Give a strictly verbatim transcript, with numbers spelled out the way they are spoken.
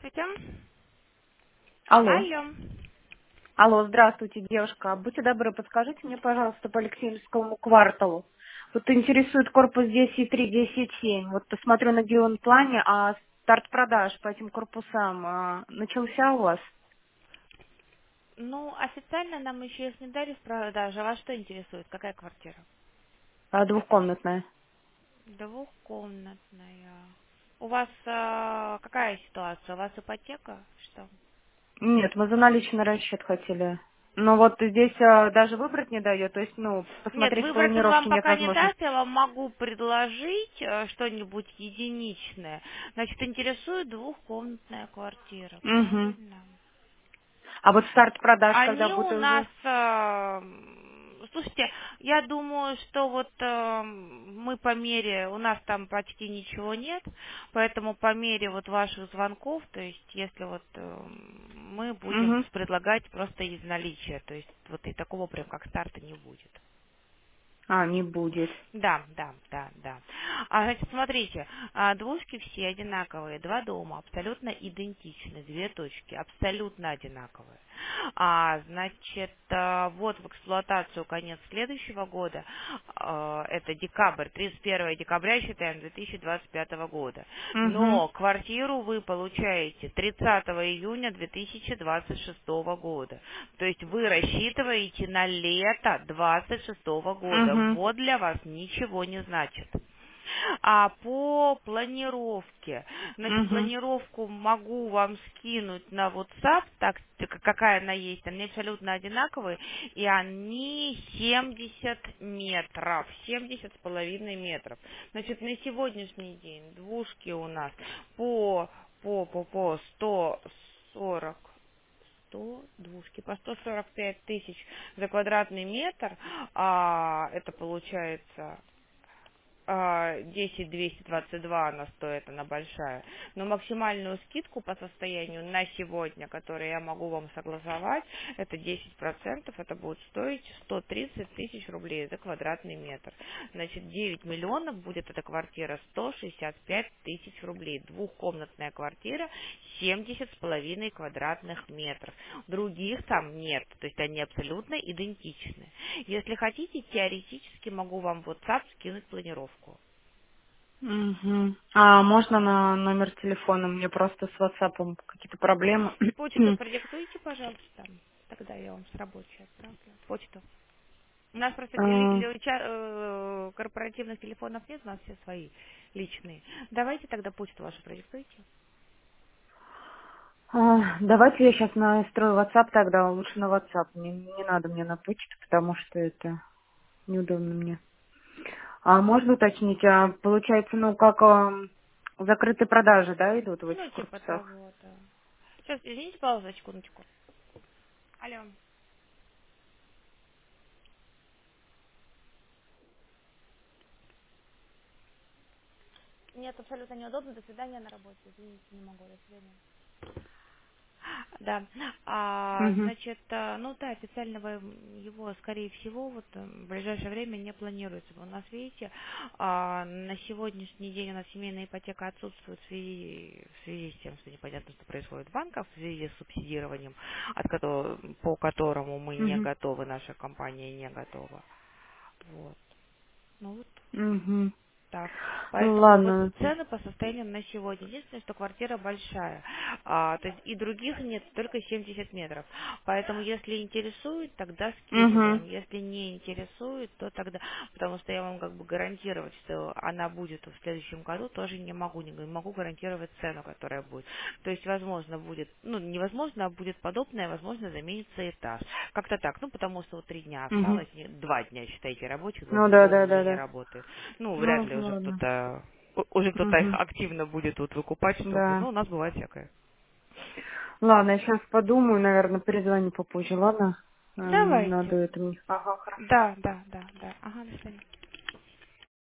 Здравствуйте. Алло. Алло. Алло, здравствуйте, девушка. Будьте добры, подскажите мне, пожалуйста, по Алексеевскому кварталу. Вот интересует корпус десять три, десять семь. Вот посмотрю на геоплане, а старт продаж по этим корпусам а, начался у вас? Ну, официально нам еще их не дали в продаже. А вас что интересует? Какая квартира? А, двухкомнатная. Двухкомнатная. У вас а, какая ситуация? У вас ипотека? Что? Нет, мы за наличный расчет хотели. Но вот здесь а, даже выбрать не дает, то есть, ну, Нет, посмотреть выбрать он вам планировки нет пока не возможности. даст. Я вам могу предложить э, что-нибудь единичное. Значит, интересует двухкомнатная квартира. Угу. Правильно? А вот старт продаж, когда Они будет у уже? нас, э, слушайте, я думаю, что вот э, мы по мере, у нас там почти ничего нет, поэтому по мере вот ваших звонков, то есть если вот э, мы будем Угу. предлагать просто из наличия, то есть вот и такого прям как старта не будет. А, не будет. Да, да, да, да. А, значит, смотрите, а, двушки все одинаковые, два дома абсолютно идентичны, две точки абсолютно одинаковые. А, значит, а, вот в эксплуатацию конец следующего года, а, это декабрь, тридцать первое декабря, считаем, две тысячи двадцать пятого года. Угу. Но квартиру вы получаете тридцатого июня две тысячи двадцать шестого года. То есть вы рассчитываете на лето двадцать шестого года. Угу. Вот для вас ничего не значит. А по планировке, значит, Угу. планировку могу вам скинуть на WhatsApp, так к- какая она есть, они абсолютно одинаковые, и они семьдесят метров, семьдесят с половиной метров. Значит, на сегодняшний день двушки у нас по, по, по, по сто сорок сто двушки по сто сорок пять тысяч за квадратный метр, а, это получается а, десять двести двадцать два она стоит, она большая. Но максимальную скидку по состоянию на сегодня, которую я могу вам согласовать, это десять процентов, это будет стоить сто тридцать тысяч рублей за квадратный метр. Значит, девять миллионов будет эта квартира, сто шестьдесят пять тысяч рублей. Двухкомнатная квартира, семьдесят с половиной квадратных метров. Других там нет, то есть они абсолютно идентичны. Если хотите, теоретически могу вам в WhatsApp скинуть планировку. Угу. А можно на номер телефона? Мне просто с WhatsApp какие-то проблемы. Почту продиктуйте, пожалуйста, тогда я вам с рабочей отправлю. Почту. У нас просто ли- Э, ли- ча- э, корпоративных телефонов нет, у нас все свои личные. Давайте тогда почту вашу продиктуйте. а, Давайте я сейчас настрою WhatsApp тогда, лучше на WhatsApp. Не, не надо мне на почту, потому что это неудобно мне. А можно уточнить, а получается, ну как ам, закрытые продажи, да, идут в Ну, этих типа корпусах? того, да. Сейчас, извините, паузу, секундочку. Алло. Нет, абсолютно неудобно. До свидания на работе. Извините, не могу. До свидания. Да, а, Угу. значит, а, ну да, официального его, скорее всего, вот э, в ближайшее время не планируется. У нас, видите, а, на сегодняшний день у нас семейная ипотека отсутствует в связи, в связи с тем, что непонятно, что происходит в банках, в связи с субсидированием, от которого, по которому мы не Угу. готовы, наша компания не готова. Вот. Ну вот Угу. так. Ну Поэтому вот ладно. цены по состоянию на сегодня. Единственное, что квартира большая. А, то есть и других нет, только семьдесят метров. Поэтому если интересует, тогда Угу. скидываем. Если не интересует, то тогда... Потому что я вам как бы гарантировать, что она будет в следующем году, тоже не могу. Не могу гарантировать цену, которая будет. То есть, возможно, будет... Ну, невозможно, а будет подобное, возможно, заменится этаж. Как-то так. Ну, потому что вот три дня Угу. осталось, не- два дня, считайте, рабочих, два Ну да, другого да, уже да, не да. работает. Ну, вряд Ну ли уже ладно. кто-то у- уже кто-то их Угу. активно будет тут выкупать, чтобы, Да. ну, у нас бывает всякое. Ладно, я сейчас подумаю, наверное, перезвоню попозже, ладно? Эм, Надо Давайте. это мне. Ага, хорошо. Да, да, да, да. Ага, до свидания.